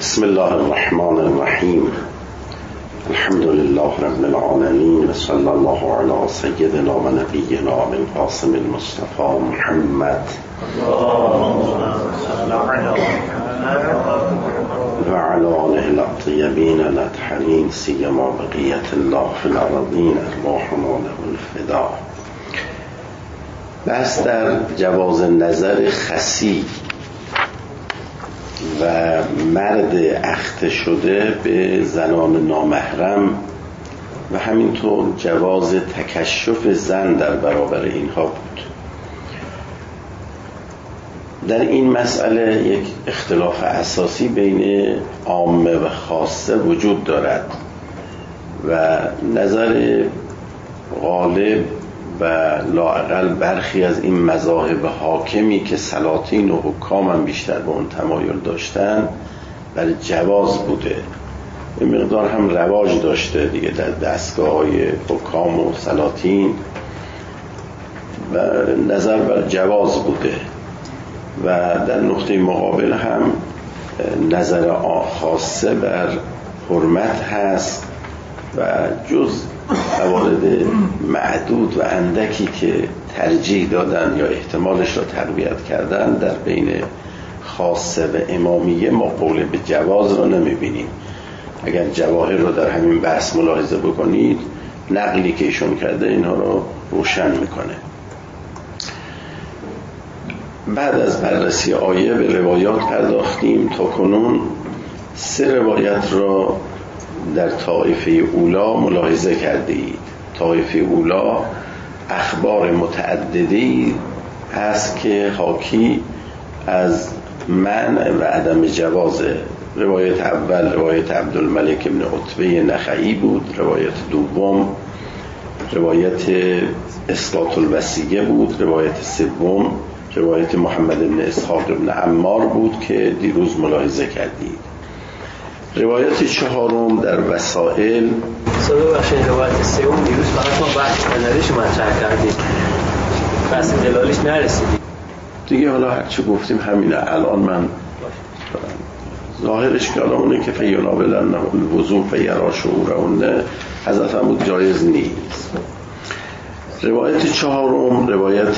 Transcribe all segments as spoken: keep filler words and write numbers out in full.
بسم الله الرحمن الرحیم. الحمد لله رب العالمین و صلی الله علی سیدنا و نبینا القاسم المصطفى محمد و علی آله الطیبین الاطهرین سیما بقیة الله فی الارضین ارواحنا له الفدا. بحث در جواز نظر خسی و مرد اخته شده به زنان نامحرم و همینطور جواز تکشف زن در برابر اینها بود. در این مسئله یک اختلاف اساسی بین عامه و خاصه وجود دارد و نظر غالب و لااقل برخی از این مذاهب حاکمی که سلاطین و حکام هم بیشتر به اون تمایل داشتن برای جواز بوده. به مقدار هم رواج داشته دیگه در دستگاه های حکام و سلاطین و نظر بر جواز بوده و در نقطه مقابل هم نظر خاصه بر حرمت هست و جز موارد معدود و اندکی که ترجیح دادن یا احتمالش را تقویت کردن در بین خاصه و امامیه ما قول به جواز را نمیبینیم. اگر جواهر رو در همین بحث ملاحظه بکنید نقلی که ایشون کرده اینها رو روشن میکنه. بعد از بررسی آیه به روایات پرداختیم. تا کنون سه روایت را در طایفه اولا ملاحظه کردید. طایفه اولا اخبار متعددی هست که حاکی از منع و عدم جوازه. روایت اول روایت عبدالملک ابن عتبه نخعی بود. روایت دوم روایت اسقاط الوصیه بود. روایت سوم روایت محمد ابن اسحاق ابن عمار بود که دیروز ملاحظه کردید. روایت چهارم در وسائل سوال بخشید روایت سوم دیروز فقط ما بحث نظریش مطرح کردیم، بحث دلالش نرسیدیم دیگه. حالا هرچی گفتیم همینه. الان من ظاهرش کلامونه که فینابلن الوضوء فیرا شعورهن حضرت فرمود جایز نیست. روایت چهارم روایت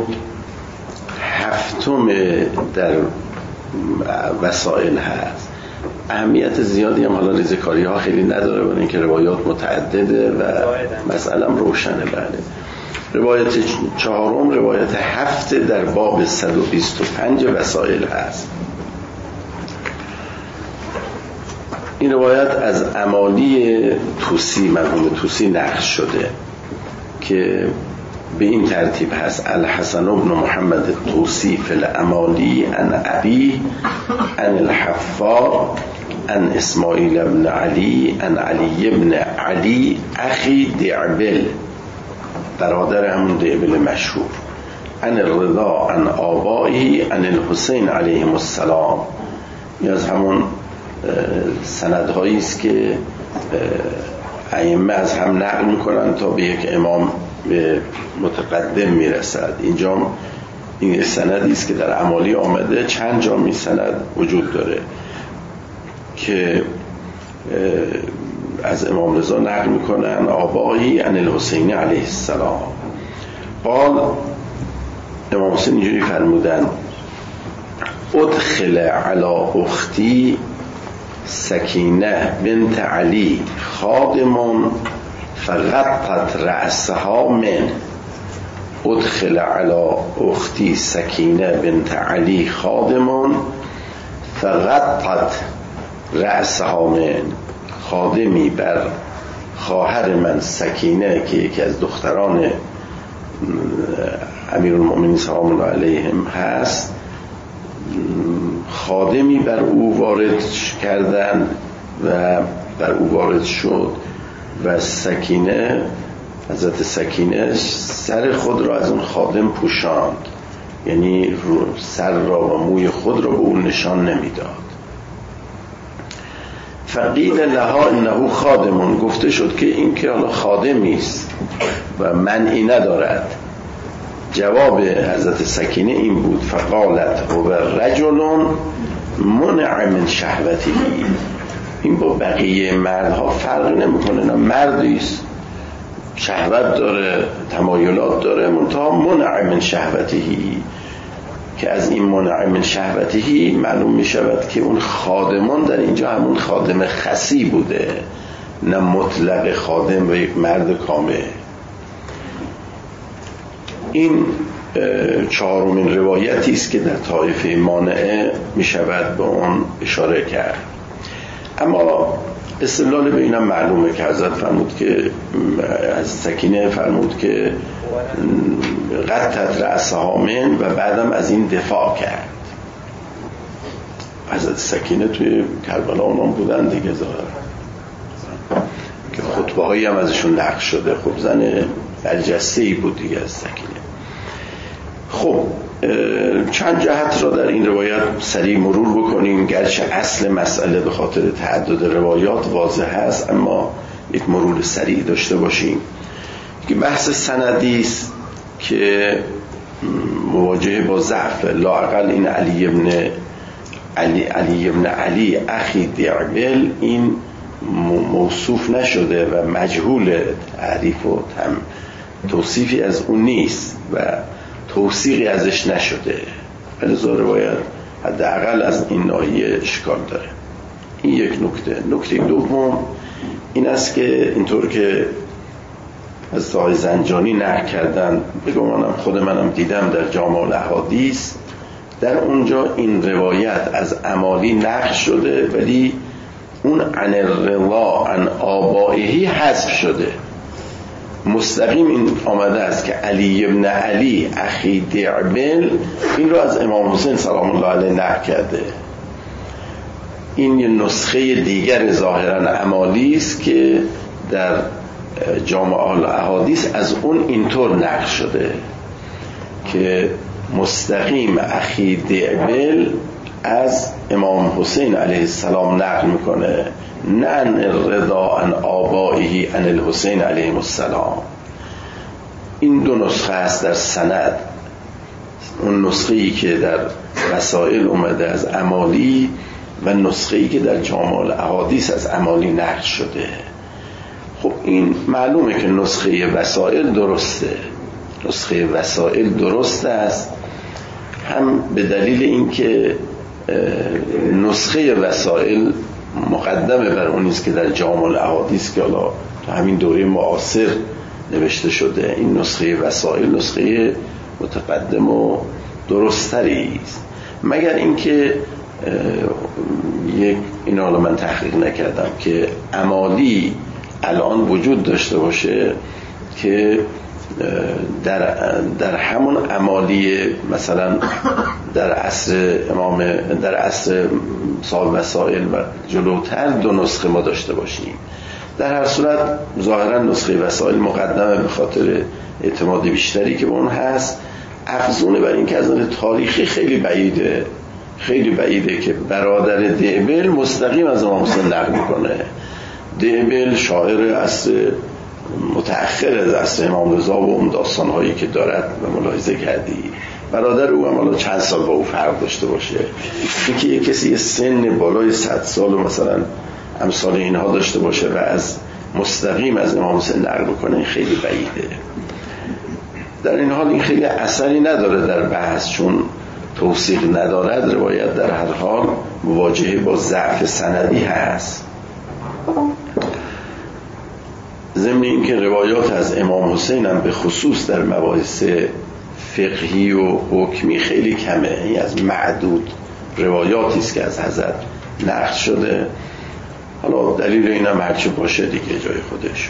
هفتم در وسائل هست. اهمیت زیادی هم حالا ریزکاری ها خیلی نداره برای اینکه روایات متعدده و مسئله روشنه. بله. روایت چهارم روایت هفت در باب صد و بیست و پنج وسائل هست. این روایت از امالی توسی مرحوم توسی نقل شده که به این ترتیب هست: الحسن بن محمد الطوسی فی الامالی عن ابی عن الحفار عن اسماعیل بن علی عن علی بن علی اخی دعبل، برادر همون دعبل مشهور، عن الرضا عن آبایی عن الحسین علیهم السلام. این از همون سندهایی است که ائمه از هم نقل میکنن تا به یک امام به متقدم میرسد. اینجا این سندی است که در امالی آمده. چند جا می سند وجود داره که از امام رضا نقل میکنن آبایی عن الحسین علیه السلام قال. امام حسین اینجوری فرمودن: ادخل علی اختی سکینه بنت علی خادم فغطت رأسها من. ادخل علی اختی سکینه بنت علی خادم فغطت رأسها من. خادمی بر خواهر من سکینه که یکی از دختران امیرالمؤمنین سلام الله علیهم هست، خادمی بر او وارد کردن و بر او وارد شد و سکینه حضرت سکینه سر خود را از اون خادم پوشاند، یعنی سر را و موی خود را به اون نشان نمیداد. فقیل لها انه خادمون، گفته شد که این که حالا خادمی است و منعی ندارد. جواب حضرت سکینه این بود: فقالت هو رجل منع من شهوتی، این با بقیه مردها فرق نمیکنه، نه مردیست شهوت داره تمایلات داره، منتها منع من شهوتی، که از این منع من شهوتی معلوم می شود که اون خادمان در اینجا همون خادم خسی بوده، نه مطلق خادم و یک مرد کامل. این چهارمین روایتی است که در طایفه مانعه می شود به اون اشاره کرد. اما استدلال به اینم معلومه که حضرت فرمود که از سکینه فرمود که قطعت رأسها من و بعدم از این دفاع کرد. حضرت سکینه توی کربلا اونام بودن دیگه ظاهرا که خطبه هایی هم ازشون نقل شده. خب زن برجسته‌ای بود دیگه از سکینه. خب چند جهت را در این روایت سریع مرور بکنیم، گرچه اصل مسئله به خاطر تعدد روایات واضح هست، اما یک مرور سریع داشته باشیم. که بحث سندی است که مواجهه با ضعف، لااقل این علی ابن علی علی ابن علی اخی دیعبل این موصوف نشده و مجهول تعریف و هم توصیفی از اون نیست و توثیقی ازش نشده، ولی روایت حداقل از این ناحیه اشکال داره. این یک نکته. نکته دوم این است که اینطور که از آقای زنجانی نقل کردن، بگمانم خود منم دیدم در جامع الاحادیث، در اونجا این روایت از امالی نقل شده ولی اون عن الرضا عن آبائهی حذف شده. مستقیم این آمده است که علی ابن علی اخی دیعبل این رو از امام حسین سلام الله علیه نقل کرده. این یه نسخه دیگر ظاهرا امالی است که در جامع الاحادیث از اون اینطور نقل شده که مستقیم اخی دیعبل از امام حسین علیه السلام نقل میکنه، نه عن الرضا عن آبائه عن الحسین علیه السلام. این دو نسخه است در سند. اون نسخه‌ای که در رسائل اومده از امالی و نسخه‌ای که در جامع الاحادیث از امالی نقل شده. خب این معلومه که نسخه وسائل درسته، نسخه وسائل درست است، هم به دلیل اینکه نسخه وسائل مقدمه بر اون است که در جامع الاحادیث که حالا تو همین دوره معاصر نوشته شده. این نسخه وسائل نسخه متقدم و درستری است، مگر اینکه یک این حالا من تحقیق نکردم که امالی الان وجود داشته باشه که در در همون امالی مثلا در عصر امام در عصر صاحب وسائل و جلوتر دو نسخه ما داشته باشیم. در هر صورت ظاهرا نسخه وسائل مقدمه به خاطر اعتماد بیشتری که به اون هست، افزونه بر این که از نظر تاریخی خیلی بعیده خیلی بعیده که برادر دیعبل مستقیم از امام حسین نقل میکنه. دیعبل شاعر عصر متأخر از عصر امام رضا و اون داستان‌هایی که دارد و ملاحظه کردی، برادر او هم حالا چند سال با او فرق داشته باشه، اینکه یک کسی سن بالای صد سال و مثلا امثال اینها داشته باشه و از مستقیم از امام حسین نقل بکنه خیلی بعیده. در این حال این خیلی اثری نداره در بحث، چون توثیق ندارد. روایت در هر حال مواجهه با ضعف سندی هست. ضمن این که روایات از امام حسین هم به خصوص در مباحث فقهی و حکمی خیلی کمه، این از معدود روایاتی است که از حضرت نقل شده. حالا دلیل این هم هرچی باشه دیگه جای خودش.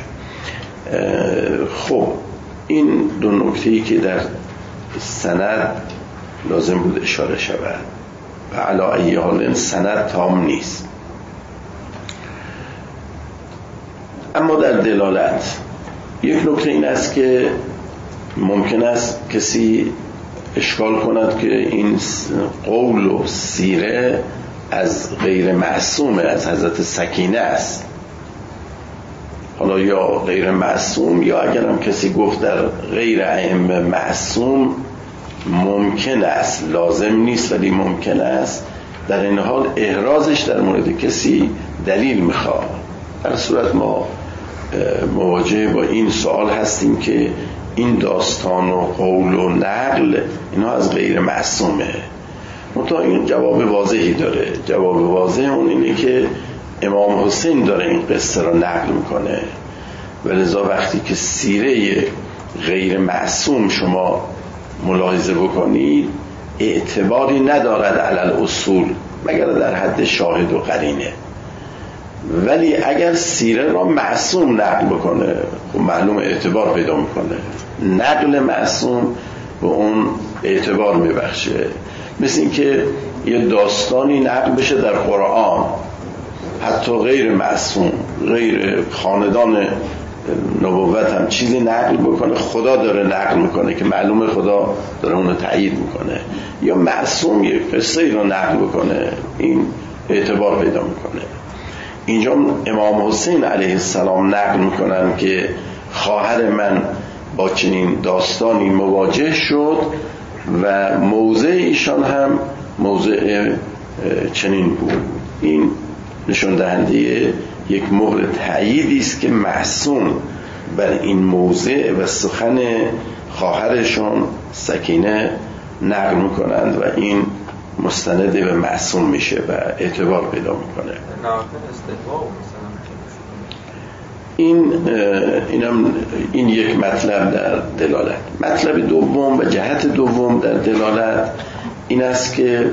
خب این دو نکته‌ای که در سند لازم بود اشاره شود و علی ای حال سند تام نیست. اما در دلالت یک نکته این است که ممکن است کسی اشکال کند که این قول و سیره از غیر معصوم از حضرت سکینه است. حالا یا غیر معصوم یا اگر هم کسی گفت در غیر ائمه معصوم، ممکن است، لازم نیست ولی ممکن است در این حال احرازش در مورد کسی دلیل میخواد. در صورت ما مواجه با این سوال هستیم که این داستان و قول و نقل اینا از غیر معصومه. منتها این جواب واضحی داره. جواب واضح اون اینه که امام حسین داره این قصه را نقل میکنه و لذا وقتی که سیره غیر معصوم شما ملاحظه بکنید اعتباری ندارد علل اصول مگر در حد شاهد و قرینه. ولی اگر سیره را معصوم نقل بکنه خب معلوم اعتبار پیدا میکنه. نقل معصوم به اون اعتبار میبخشه. مثل این که یه داستانی نقل بشه در قرآن حتی غیر معصوم، غیر خاندان نبوت هم چیزی نقل بکنه، خدا داره نقل میکنه که معلومه خدا داره اونو تایید میکنه، یا معصوم یه قصه ای رو نقل بکنه این اعتبار پیدا میکنه. اینجا امام حسین علیه السلام نقل میکنن که خواهر من با چنین داستانی مواجه شد و موضع ایشان هم موضع چنین بود. این نشون دهنده یک مهر تأییدی است که معصوم بر این موضع و سخن خواهرشون سکینه نقل میکنند و این مستند به معصوم میشه و اعتبار پیدا میکنه. این اینم این یک مطلب در دلالت. مطلب دوم و جهت دوم در دلالت این است که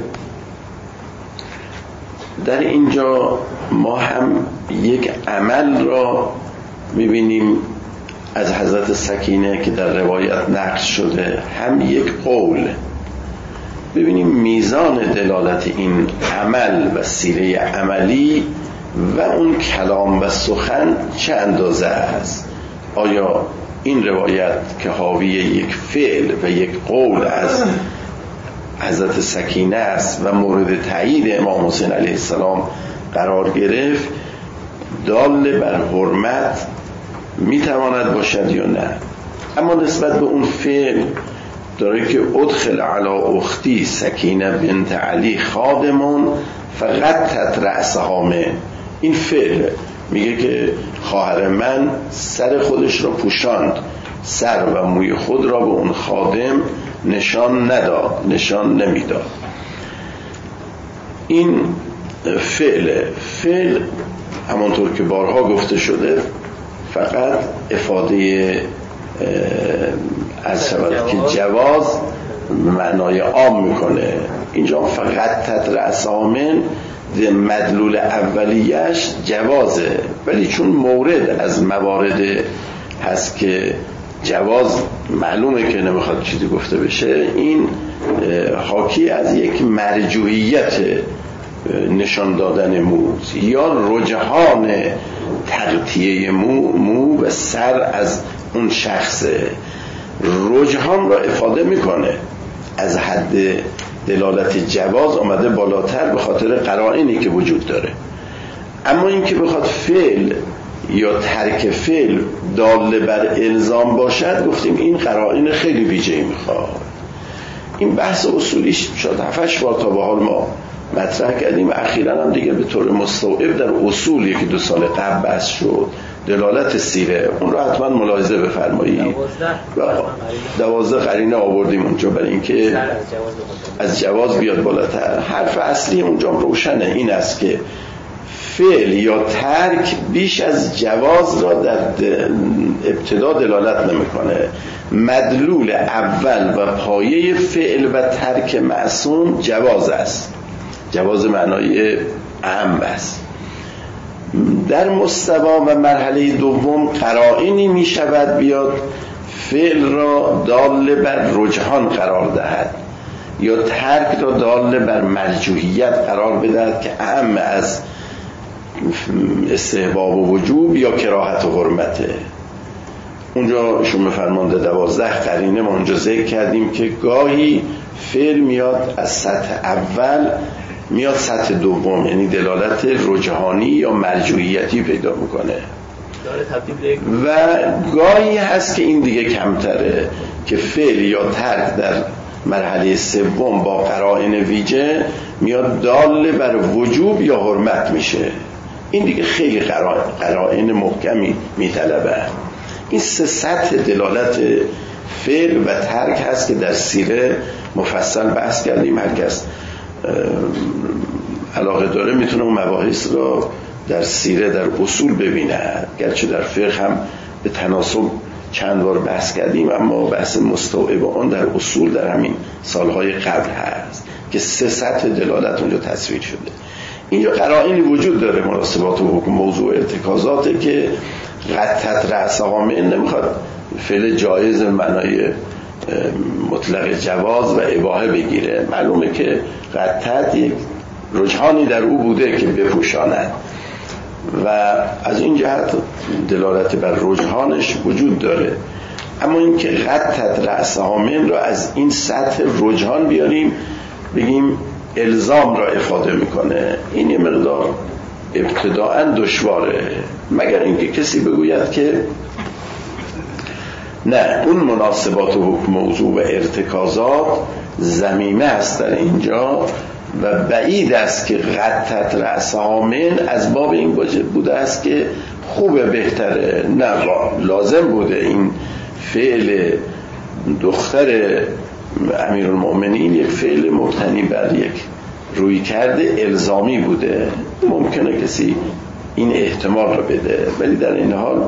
در اینجا ما هم یک عمل را میبینیم از حضرت سکینه که در روایت نقل شده، هم یک قول. ببینیم میزان دلالت این عمل و سیره عملی و اون کلام و سخن چه اندازه است. آیا این روایت که حاوی یک فعل و یک قول از حضرت سکینه است و مورد تایید امام حسین علیه السلام قرار گرفت، دال بر حرمت میتواند باشد یا نه؟ اما نسبت به اون فعل داره که ادخل علی اختی سکینه بنت علی خادمون فقط تترأسها من. این فعل میگه که خواهر من سر خودش را پوشاند، سر و موی خود را به اون خادم نشان نداد، نشان نمیداد. این فعل فعل همانطور که بارها گفته شده فقط افاده از شود که جواز به معنای عام میکنه. اینجا فقط تدرس آمن مدلول اولیش جوازه، ولی چون مورد از موارد هست که جواز معلومه که نمیخواد چیزی گفته بشه، این حاکی از یک مرجوعیت نشان دادن مو یا رجحان تغطیه مو مو و سر از اون شخصه. رجحان را افاده میکنه، از حد دلالت جواز آمده بالاتر به خاطر قرائنی که وجود داره. اما این که بخواد فعل یا ترک فعل دال بر الزام باشد، گفتیم این قرائن خیلی ویژه‌ای میخواد. این بحث اصولیش شد هفتش بار تا به حال ما مطرح کردیم و اخیراً هم دیگه به طور مستوعب در اصول یکی دو سال قبل بحث شد. دلالت سیره اون رو حتما ملاحظه بفرمایید. دوازده قرینه آوردیم اونجا برای اینکه از جواز بیاد بالاتر. حرف اصلی اونجا روشنه، این است که فعل یا ترک بیش از جواز را در ابتدا دلالت نمیکنه. مدلول اول و پایه فعل و ترک معصوم جواز است، جواز معنای اهم است. در مستوا و مرحله دوم قرائنی می شود بیاد فعل را دال بر رجحان قرار دهد یا ترک را دال بر مرجوحیت قرار بدهد که اهم از استحباب و وجوب یا کراهت و حرمته. اونجا شما فرمانده دوازده قرینه ما اونجا ذکر کردیم که گاهی فعل میاد از سطح اول میاد سطح دوم، یعنی دلالت رجحانی یا مرجوعیتی پیدا میکنه و گاهی هست که این دیگه کمتره که فعل یا ترک در مرحله سوم با قرائن ویژه میاد دال بر وجوب یا حرمت میشه. این دیگه خیلی قرائن محکمی میطلبه. این سه سطح دلالت فعل و ترک هست که در سیره مفصل بحث کردیم. هر کس علاقه داره میتونه اون مباحث را در سیره در اصول ببینه، گرچه در فقه هم به تناسب چند بار بحث کردیم، اما بحث مستوعب اون در اصول در همین سالهای قبل هست که سه سطح دلالت اونجا تصویر شده. اینجا قرائنی وجود داره مناسبات و حکم موضوع ارتکازاته که قطعت رأس عامل نمیخواد فعل جایز معنای مطلق جواز و اباحه بگیره. معلومه که قطعت یک رجحانی در او بوده که بپوشاند و از این جهت دلالت بر رجحانش وجود داره. اما این که قطعت رأس عامل را از این سطح رجحان بیاریم بگیم الزام را افاده میکنه، این یه مقدار ابتداءً دشواره، مگر اینکه کسی بگوید که نه، اون مناسبات و حکم موضوع و ارتکازات ضمیمه است در اینجا و بعید است که قطعت رأس عامل از باب این بوده است که خوبه بهتره، نه، لازم بوده این فعل دختر امیرالمؤمنین یک فعل مبتنی بر یک روی کرده الزامی بوده. ممکنه کسی این احتمال رو بده، ولی در این حال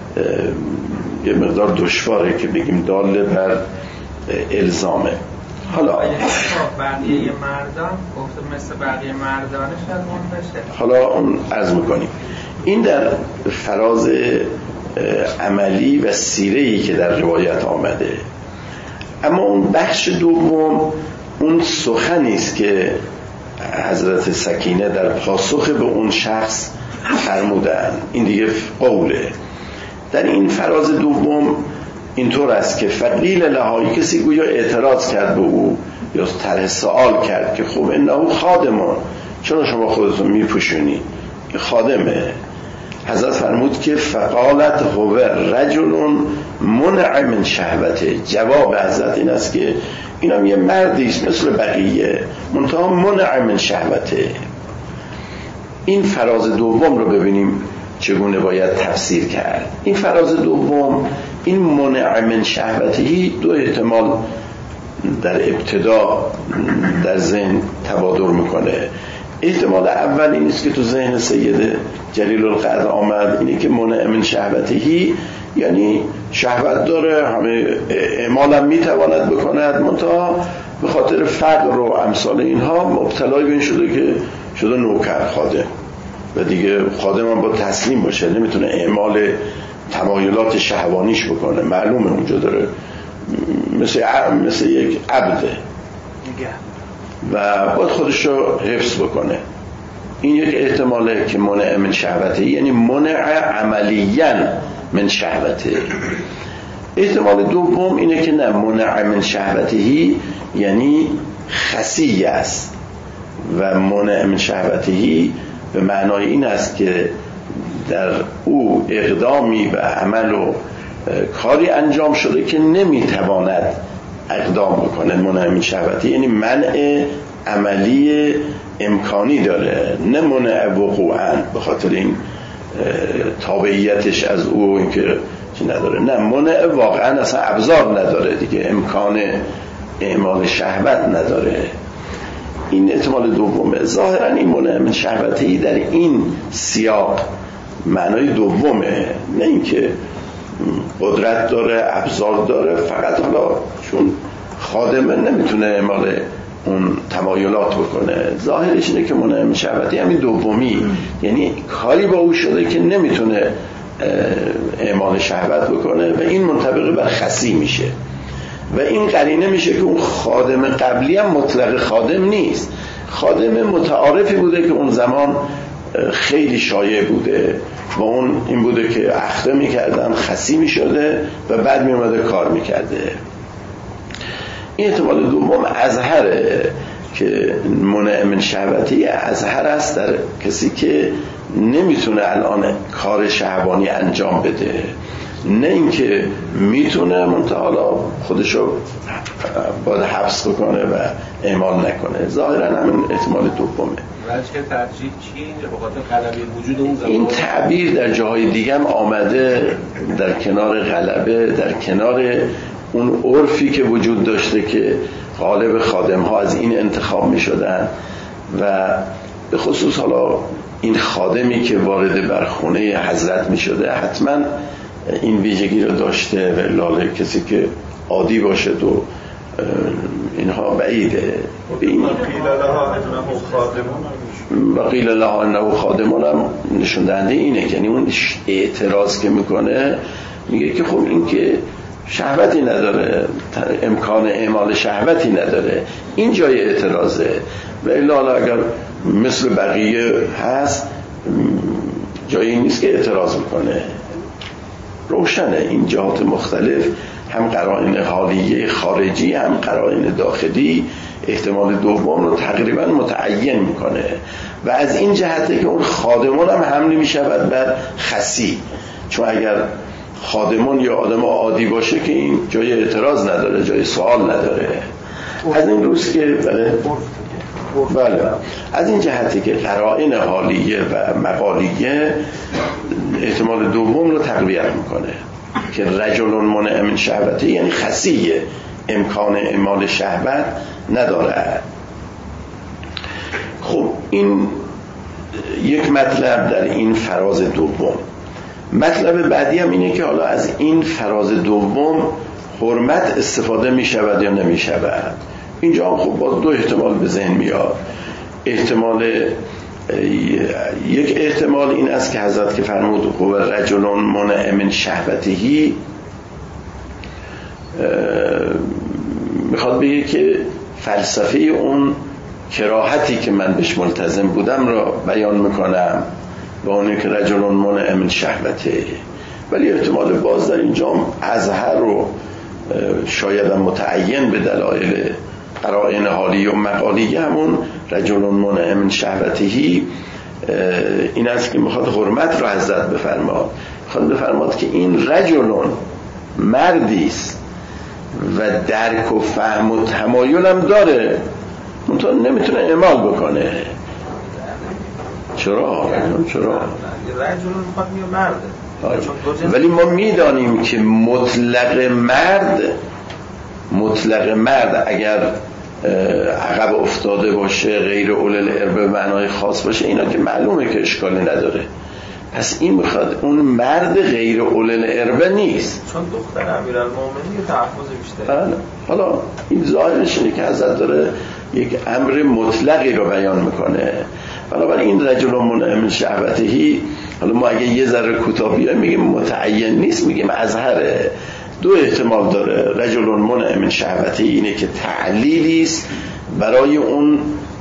یه مقدار دشواره که بگیم داله بر الزامه. حالا بقیه مردان گفته مثل بقیه مردانش از اون بشه. حالا اون عرض میکنیم این در فراز عملی و سیره‌ای که در روایت آمده. اما اون بخش دوم اون سخنی است که حضرت سکینه در پاسخ به اون شخص فرمودن. این دیگه قوله. در این فراز دوم اینطور است که فقیل لهای، کسی گویا اعتراض کرد به او یا طرح سوال کرد که خب انه خادمون، چرا شما خودتون میپوشونی؟ این خادمه. حضرت فرمود که فقالت هو رجل منع من شهوته. جواب حضرت این است که اینم یه مردی است مثل بقیه، منتها منع من شهوته. این فراز دوم رو ببینیم چگونه باید تفسیر کرد. این فراز دوم، این منع من شهوتهی، دو احتمال در ابتدا در ذهن تبادر میکنه. احتمال اول این است که تو ذهن سید جلیل القدر آمد، اینه که منع من شهوتهی یعنی شهوت داره، همه اعمال هم میتواند بکند، منتها به خاطر فقر و امثال اینها مبتلای به این شده که شده نوکر خادم و دیگه خادم هم با تسلیم باشه، نمیتونه اعمال تمایلات شهوانیش بکنه. معلومه اونجا داره مثل مثل یک عبده و باید خودش رو حفظ بکنه. این یک احتماله که منع من شهوته، یعنی منع عملیاً من شهوته. احتمال دوم اینه که نه، منع من شهوتهی یعنی خسی است و منع من شهوتهی به معنای این است که در او اقدامی و عمل و کاری انجام شده که نمیتواند اقدام بکنه. منع من شهوتهی یعنی منع عملی امکانی داره، نه منع وقوعاً به خاطر این تابعیتش از او اینکه چی نداره، نه، منع واقعاً اصلا ابزار نداره دیگه، امکان اعمال شهوت نداره. این احتمال دومه. ظاهراً این منع من شهوتی در این سیاق معنای دومه، نه اینکه قدرت داره، ابزار داره، فقط حالا چون خادمه نمیتونه اعمال اون تمایلات بکنه. ظاهرش اینه که منع من شهوتی همین دومی، یعنی کاری با او شده که نمیتونه اعمال شهوت بکنه و این منطبق بر خسی میشه و این قرینه میشه که اون خادم قبلی هم مطلق خادم نیست، خادم متعارفی بوده که اون زمان خیلی شایع بوده و اون این بوده که اخته میکردن، خسی میشده و بعد میومده کار میکرده. این احتمال دوم اظهره که منع من شهوتی اظهر است در کسی که نمیتونه الان کار شهوانی انجام بده، نه اینکه میتونه منتها حالا خودشو باید حبس بکنه و اعمال نکنه. ظاهرا همین احتمال دومه. وجه ترجیح چیه اینجا؟ به خاطر غلبه وجود اون زمان این تعبیر در جاهای دیگه هم آمده، در کنار غلبه، در کنار اون عرفی که وجود داشته که غالب خادم ها از این انتخاب می شدن و به خصوص حالا این خادمی که وارد بر خونه حضرت می شده حتما این ویژگی رو داشته و لاله کسی که عادی باشه و اینها بعیده. و قیل لها انه خادمون هم نشون دهنده اینه، یعنی اون اعتراض که میکنه میگه که خب این که شهوتی نداره، امکان اعمال شهوتی نداره، این جای اعتراضه. و الا اگر مثل بقیه هست جایی نیست که اعتراض میکنه. روشنه این جهات مختلف، هم قرائن حالیه خارجی هم قرائن داخلی احتمال دوم رو تقریبا متعین میکنه و از این جهته که اون خادمون هم حمل میشود بر خسی، چون اگر خادمون یا آدم عادی باشه که این جای اعتراض نداره، جای سوال نداره. از این روز که بله بله از این جهتی که قرائن حالیه و مقالیه احتمال دوم رو تقویت میکنه که رجل منع من شهوتی، یعنی خسیه، امکان اعمال شهوت نداره. خب این یک مطلب در این فراز دوم. مطلب بعدی هم اینه که حالا از این فراز دوم حرمت استفاده می شود یا نمی شود. اینجا هم خب با دو احتمال به ذهن میاد. احتمال یک احتمال این است که حضرت که فرمود خب رجل منع من شهوتهی میخواد بگه که فلسفه اون کراهتی که من بهش ملتزم بودم را بیان میکنم با اونه که رجل منع من شهوته. ولی احتمال باز در اینجا اظهر رو شاید متعین به دلایل قرائن حالی و مقالی همون رجل منع من شهوتهی این است که میخواد حرمت رو حضرت بفرماد، میخواد بفرماد که این رجلون مردی است و درک و فهم و تمایل هم داره، منطقه نمیتونه اعمال بکنه. چرا؟ چرا؟ رجلون میخواد میگه مرده، ولی ما میدانیم که مطلق مرد مطلق مرد اگر عقب افتاده باشه، غیر اول الاربه به معنای خاص باشه، اینا که معلومه که اشکالی نداره. پس این میخواد اون مرد غیر اول الاربه نیست، چون دختر امیرالمومنین تحفظ بیشتره. حالا این ظاهرش اینه که حضرت داره یک امر مطلقی رو بیان میکنه. بنابراین این رجل منع من شهوتهی، حالا ما اگه یه ذره کوتاه بیایم میگیم متعین نیست، میگیم اظهره. دو احتمال داره. رجل منع من شهوتهی اینه که تعلیلی است برای اون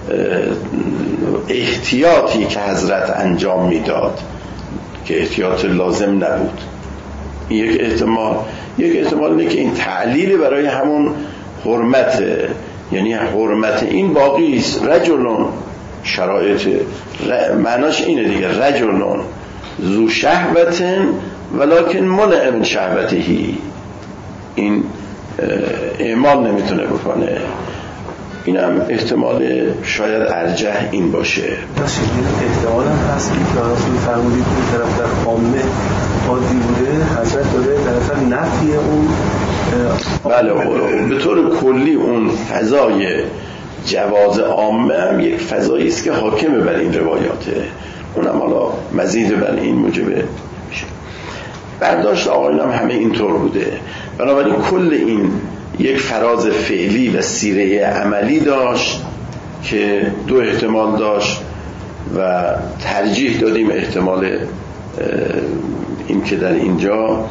احتیاطی که حضرت انجام میداد که احتیاط لازم نبود. این یک احتمال. یک احتمال اینه که این تعلیل برای همون حرمت، یعنی حرمت این باقی است. رجلون شرایط معناش اینه دیگه، رجلون ذو شهوت ولکن منع من شهوتهی، این اعمال نمیتونه بکنه. این هم احتمال شاید ارجح این باشه. احتمال هم هست که رسول فرمودید که طرف در عامه عادی بوده، حضرت داره در اصل نفی اون. بله به طور کلی اون فضای جواز عامه هم یک فضایی است که حاکمه بر این روایاته. اونم حالا مزید بر این موجب میشه. برداشت آقایون هم همه اینطور بوده. بنابراین کل این یک فراز فعلی و سیره عملی داشت که دو احتمال داشت و ترجیح دادیم احتمال این که در اینجا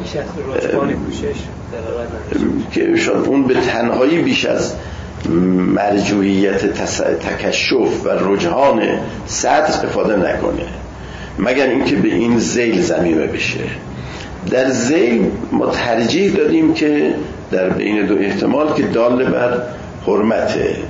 که شاید اون به تنهایی بیش از مرجوعیت تکشف و رجحان صدر استفاده نکنه، مگر اینکه به این ذیل ضمیمه بشه. در ذیل ما ترجیح دادیم که در بین دو احتمال که دال بر حرمته،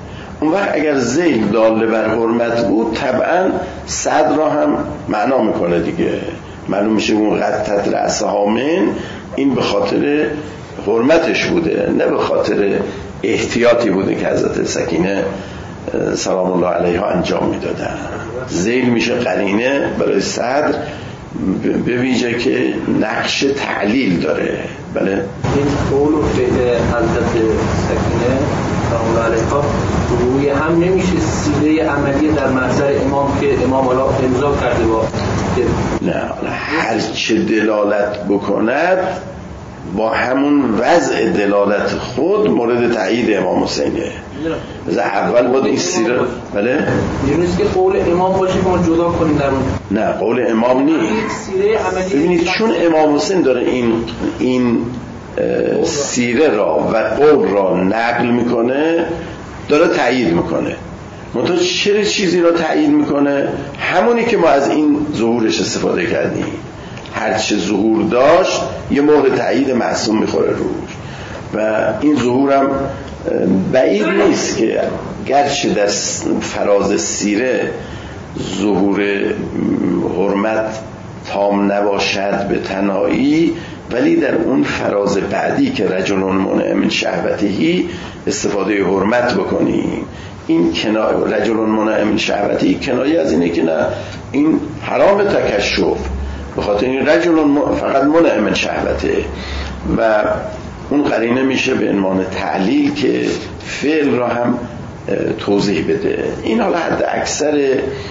اون وقت اگر ذیل داله بر حرمت بود طبعا صد را هم معنا میکنه دیگه، معلوم میشه اون قطت رأسها من این به خاطر حرمتش بوده، نه به خاطر احتیاطی بوده که حضرت سکینه سلام الله علیها انجام میدادن. ذیل میشه قرینه برای صدر، به ویژه که نقش تعلیل داره. بله این قول و فعل حضرت سکینه سلام الله علیها روی هم نمیشه سیره عملی در محضر امام که امام حالا امضا کرده با نه، هر چه دلالت بکند با همون وضع دلالت خود مورد تایید امام حسینه. از اول باید این سیره بله نیست که قول امام باشه که ما جدا کنیم در اون. نه قول امام نیست. سیره عملی ببینید چون امام حسین داره این این سیره را و قول را نقل میکنه داره تایید میکنه. منتها چه چیزی را تایید میکنه؟ همونی که ما از این ظهورش استفاده کردیم. هرچه ظهور داشت یه مهر تایید معصوم میخوره روش و این ظهورم بعید نیست که گرچه در فراز سیره ظهور حرمت تام نباشد به تنهایی، ولی در اون فراز بعدی که رجل منع من شهوتهی استفاده حرمت بکنیم. این کنایه رجل منع من شهوتهی کنایه از اینه که نه این حرام تکشف، به خاطر این رجل فقط منع من شهوته و اون قرینه میشه به عنوان تعلیل که فعل را هم توضیح بده. این حالا حد اکثر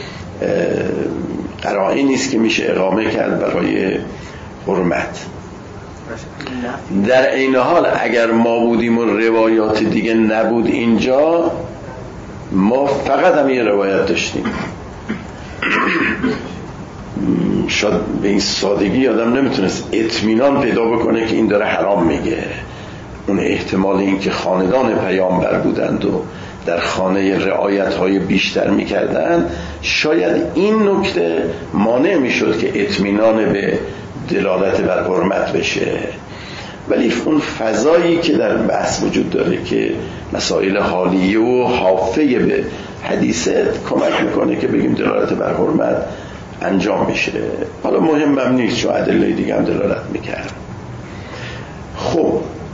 قرائنی نیست که میشه اقامه کرد برای حرمت. در این حال اگر ما بودیم و روایات دیگه نبود اینجا، ما فقط هم یه روایت داشتیم. شاید به این سادگی آدم نمیتونست اطمینان پیدا بکنه که این داره حرام میگه. اون احتمال این که خاندان پیامبر بودند و در خانه رعایت های بیشتر میکردن، شاید این نکته مانع میشد که اطمینان به دلالت بر حرمت بشه. ولی اون فضایی که در بحث وجود داره که مسائل حالیه و حافظه به حدیثه کمک میکنه که بگیم دلالت بر حرمت انجام میشه. حالا مهم هم نیست چون ادله دیگه هم دلالت میکرد. خب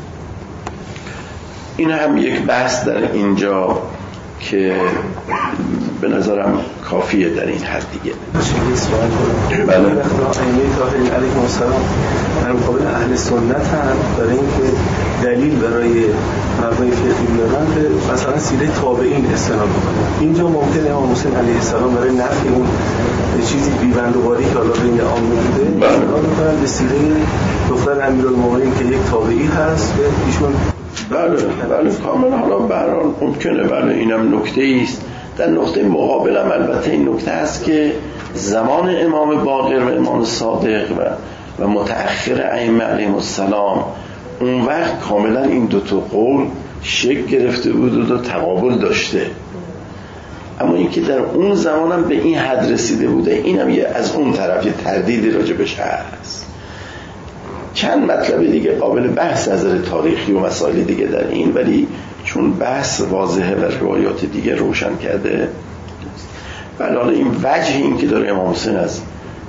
این هم یک بحث در اینجا که به نظرم کافیه در این حد دیگه. چه سوال کنم؟ بله. ائمه طاهرین علیهم السلام در مقابل اهل سنت هم برای اینکه دلیل برای مبنای فقهی بیارن به مثلا سیره تابعین استناد بکنن. اینجا ممکنه امام حسین علیه السلام برای نفی اون چیزی بی‌بندوباری که حالا بین عامه بوده استناد بکنن به سیره دختر امیرالمومنین که یک تابعی هست که ایشون بله بله کاملا حالا به هر حال ممکنه. بله اینم نکته است. در نقطه مقابل هم البته این نکته است که زمان امام باقر و امام صادق و و متأخر ائمه علیهم السلام اون وقت کاملا این دو تا قول شکل گرفته بود و دو تقابل داشته. اما اینکه در اون زمان هم به این حد رسیده بوده، اینم یه از اون طرف یه تردیدی راجبش هست. چند مطلب دیگه قابل بحث از نظر تاریخی و مسائل دیگه در این، ولی چون بحث واضحه و روایات دیگه روشن کرده، ولی حالا این وجه این که داره امام حسین از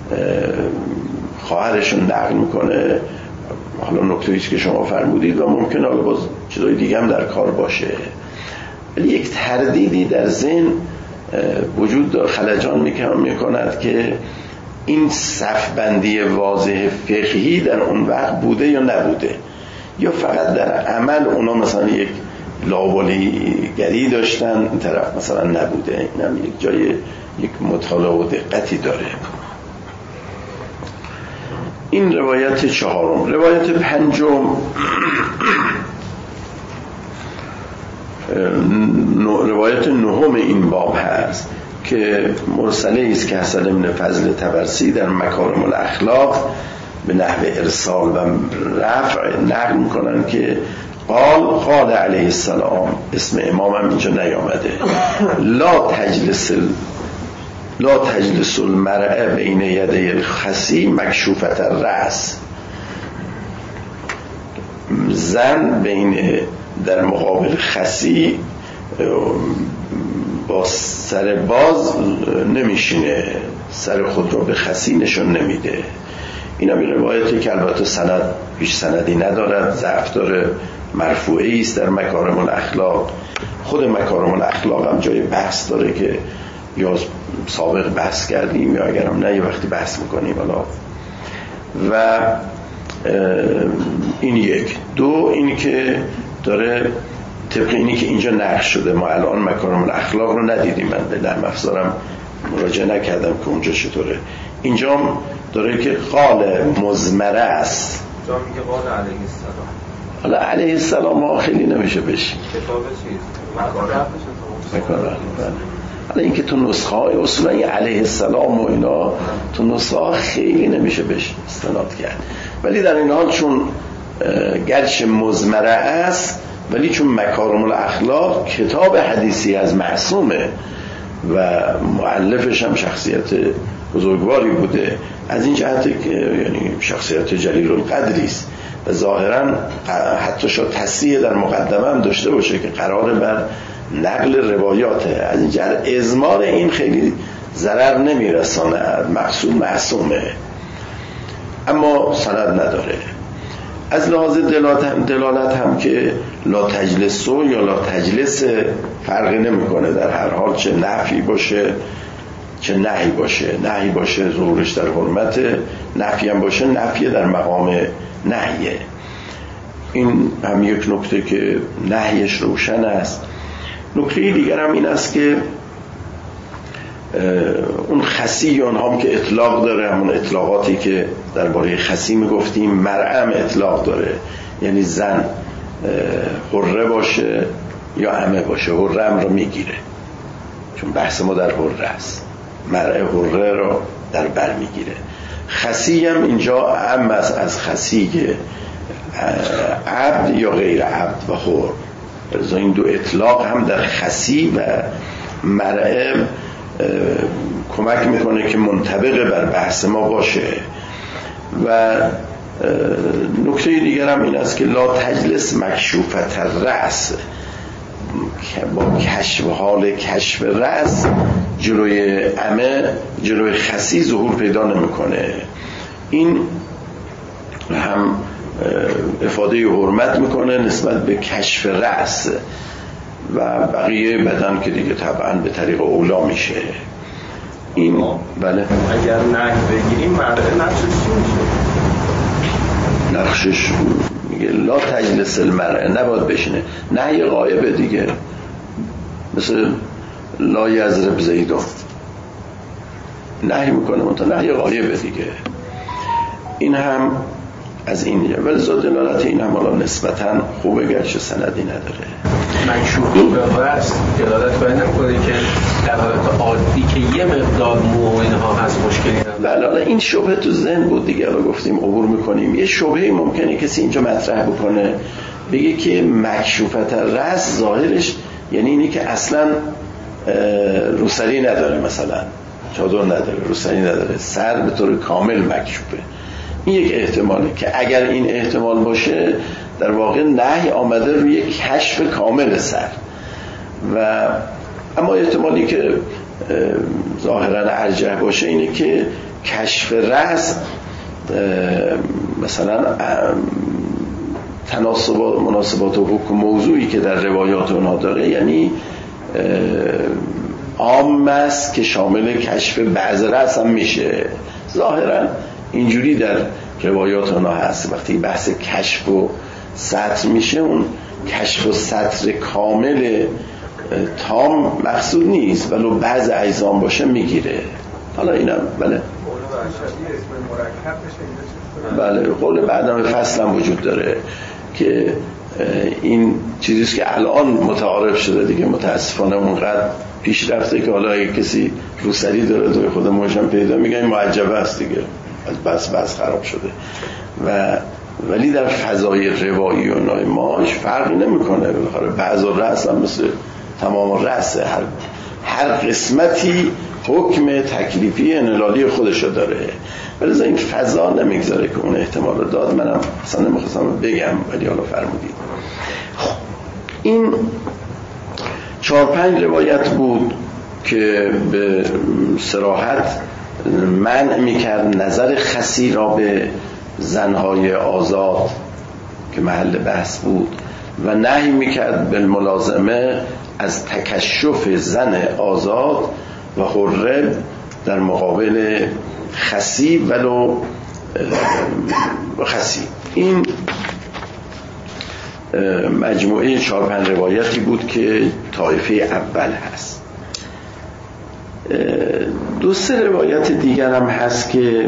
خواهرشون نقل میکنه، حالا نکته ایست که شما فرمودید و ممکن حالا باز چیزای دیگه هم در کار باشه، ولی یک تردیدی در ذهن وجود داره، خلجان میکند که این صفبندی واضح فقهی در اون وقت بوده یا نبوده، یا فقط در عمل اونا مثلا یک لاابالیگری داشتن این طرف مثلا نبوده. این هم یک جای یک مطالعه و دقتی داره. این روایت چهارم. روایت پنجم روایت نهم این باب هست که مرسله است که حسن بن فضل طبرسی در مکارم الاخلاق به نحو ارسال و رفع نقل میکنن که قال قال علیه السلام، اسم امام هم اینجا نیامده، لا تجلس لا تجلس المرأة بین یدی الخسی مکشوفت الرأس، زن بین در مقابل خسی با سر باز نمیشینه، سر خود رو به خسی نشون نمیده. این هم این روایتی که البته سند پیش سندی ندارد، ضعف داره، مرفوعی است در مکارم الاخلاق. خود مکارم الاخلاق هم جای بحث داره که یا سابق بحث کردیم یا اگرم نه یه وقتی بحث میکنیم. حالا و این یک. دو، این که داره طبق اینی که اینجا نقش شده، ما الان مکارم الاخلاق رو ندیدیم، من به نرم افزارم مراجعه نکردم که اونجا چطوره. اینجا داره که قال مزمره است، جا میگه قال علیه السلام. حالا علیه السلام ها خیلی نمیشه بشه کتاب چیز مکارم. حالا این که تو نسخه های اصولا این علیه السلام و اینا تو نسخه ها خیلی نمیشه بشه استناد کرد، ولی در این حال چون گرچه مزمره است ولی چون مکارم الاخلاق کتاب حدیثی از معصومه و مؤلفش هم شخصیت بزرگواری بوده، از این جهت که یعنی شخصیت جلیل القدری است و ظاهرا حتی شاید تصحیح در مقدمه هم داشته باشه که قرار بر نقل روایاته، از این جهت ازمار این خیلی ضرر نمیرسانه، مقصود معصومه اما سند نداره. از لحاظ دلالت هم, دلالت هم که لا تجلسو یا لا تجلس فرقی نمیکنه، در هر حال چه نفی باشه چه نهی باشه. نهی باشه ظهورش در حرمت، نفی هم باشه نفی در مقام نهیه. این هم یک نکته که نهیش روشن است. نکته دیگر هم این است که اون خسی اونها هم که اطلاق داره، همون اطلاقاتی که درباره خسی میگفتیم، مرعم اطلاق داره، یعنی زن حره باشه یا عمه باشه، حره هم رو میگیره چون بحث ما در حره است، مرعه حره رو در بر میگیره. خسی هم اینجا عم است از خسی که عبد یا غیر عبد و حر، برای این دو اطلاق هم در خسی و مرعه کمک میکنه که منطبق بر بحث ما باشه. و نکته دیگر هم این است که لا تجلس مکشوفت الرأس، با کشف حال کشف رأس جلوی عمه جلوی خسی ظهور پیدا نمیکنه. این هم افاده حرمت میکنه نسبت به کشف رأس و بقیه بدن که دیگه طبعا به طریق اولا میشه. این بله اگر نهی بگیریم مرده نقشش چی میشه؟ نقشش میگه لا تجلس المرء، نباید بشینه. نهی غایبه دیگه، مثل لا یضرب زیدون نهی میکنه، منتها نهی غایبه دیگه. این هم از این، ولی زاد دلالت این هم حالا نسبتاً خوبه گرچه سندی نداره. منشوخ به راست دلالت باید نکنه که در حالت عادی که یه مقدار مو و اینها هست مشکلی نداره. بله این شبه تو ذهن بود دیگه، حالا گفتیم عبور میکنیم. یه شبهه ممکنه کسی اینجا مطرح بکنه بگه که مکشوفت رأس ظاهرش یعنی اینی که اصلا روسری نداره، مثلا چادر نداره، روسری نداره، سر به طور کامل مکشوفه. این یک احتماله که اگر این احتمال باشه در واقع نهی آمده روی کشف کامل سر. و اما احتمالی که ظاهرا ارجح باشه اینه که کشف رأس مثلا تناسبات مناسبات و حکم موضوعی که در روایات اونها داره یعنی عام است که شامل کشف بعض رأس هم میشه. ظاهرا اینجوری در روایات اونها هست. وقتی بحث کشف و سطر میشه اون کشف و سطر کامل تام مقصود نیست، ولو بعض اجزام باشه میگیره. حالا اینم بله بله قول بعدم فصل هم وجود داره که این چیزیست که الان متعارف شده دیگه، متاسفانه اونقدر پیش رفته که حالا اگه کسی روسری داره توی خود موشم پیدا میگه این معجبه است دیگه، از بس بس خراب شده. و ولی در فضای روایی و نایماش فرقی نمیکنه، بالاخره بعض رأس هم مثل تمام رأس، هر هر قسمتی حکم تکلیفی انلالی خودشو داره، ولی این فضا نمیگذاره که اون احتمال رو داد. منم اصلا نمیخواستم بگم ولی حالا فرمودید. این چهار پنج روایت بود که به صراحت منع میکرد نظر خسی را به زنهای آزاد که محل بحث بود و نهی میکرد بالملازمه از تکشف زن آزاد و حره در مقابل خسی ولو خسی. این مجموعه چهار پنج روایتی بود که طایفه اول هست. دو سه روایت دیگر هم هست که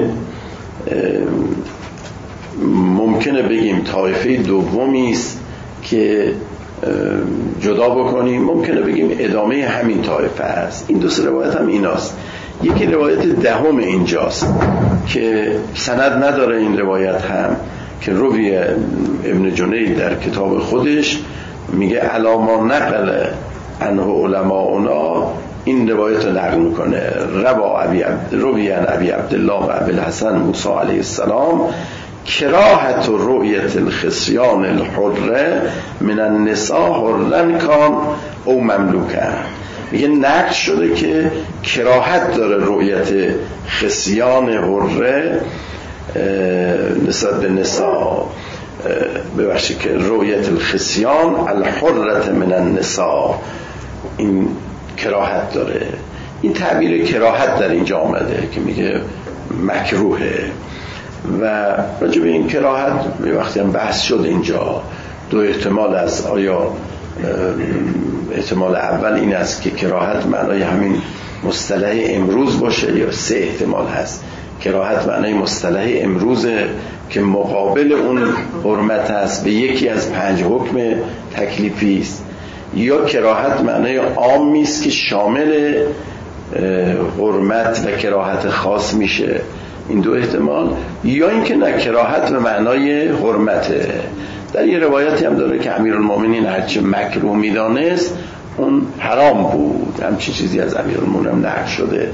ممکنه بگیم طایفه دومی است که جدا بکنیم، ممکنه بگیم ادامه همین طایفه است. این دو سه روایت هم ایناست. یکی روایت دهم اینجاست که سند نداره این روایت هم، که روی ابن جنید در کتاب خودش میگه علاما نقل عنه علماؤنا، این روایت رو نقل میکنه. روا ابی عبد روی عن ابی عبدالله و ابی الحسن موسی علیه السلام کراهت رؤیت الخصیان الحره من النساء حرن کان او مملوکن. میگه نقل شده که کراهت داره رؤیت خصیان حره نسبت به نساء، ببخشید که رؤیت الخصیان الحرة من النساء، این کراهت داره. این تعبیر کراهت در اینجا آمده که میگه مکروهه. و راجع به این کراهت وقتی هم بحث شد اینجا دو احتمال است. آیا احتمال اول این است که کراهت معنای همین مصطلح امروز باشه، یا سه احتمال هست. کراهت معنای مصطلح امروزه که مقابل اون حرمت است، به یکی از پنج حکم تکلیفی است، یا کراهت معنای عامی است که شامل حرمت و کراهت خاص میشه. این دو احتمال. یا اینکه نه، کراهت به معنای حرمته. در یه روایتی هم داره که امیرالمومنین هرچه مکروه میدانست اون حرام بود، همچین چیزی از امیرالمومنین نقل شده.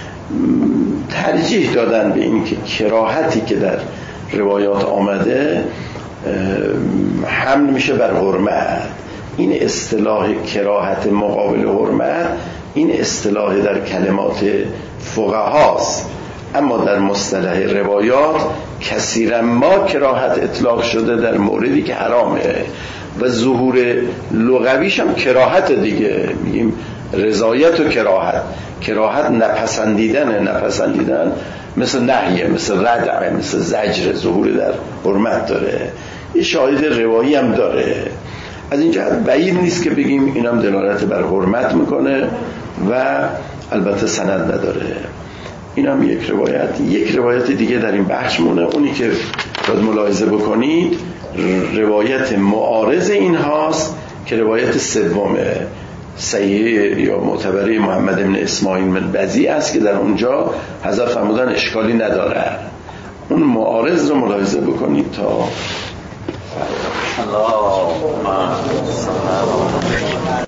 ترجیح دادن به این که کراهتی که در روایات آمده حمل میشه بر حرمت. این اصطلاح کراهت مقابل حرمت، این اصطلاح در کلمات فقهاست، اما در مصطلح روایات کثیرا ما کراهت اطلاق شده در موردی که حرامه و ظهور لغویش هم کراهت دیگه. میگیم رضایت و کراهت. کراهت نپسندیدن، نپسندیدن مثل نهیه، مثل ردعه، مثل زجر، ظهور در حرمت داره. یه شاهد روایی هم داره. از این جهت بعید نیست که بگیم اینم دلالت بر حرمت میکنه و البته سند نداره. این هم یک روایت. یک روایت دیگه در این بخش مونه، اونی که باید ملاحظه بکنید روایت معارض این هاست که روایت سومه صحیح یا معتبره محمد بن اسماعیل من بزی است که در اونجا حضرت فرمودن اشکالی نداره. اون معارض رو ملاحظه بکنید تا الله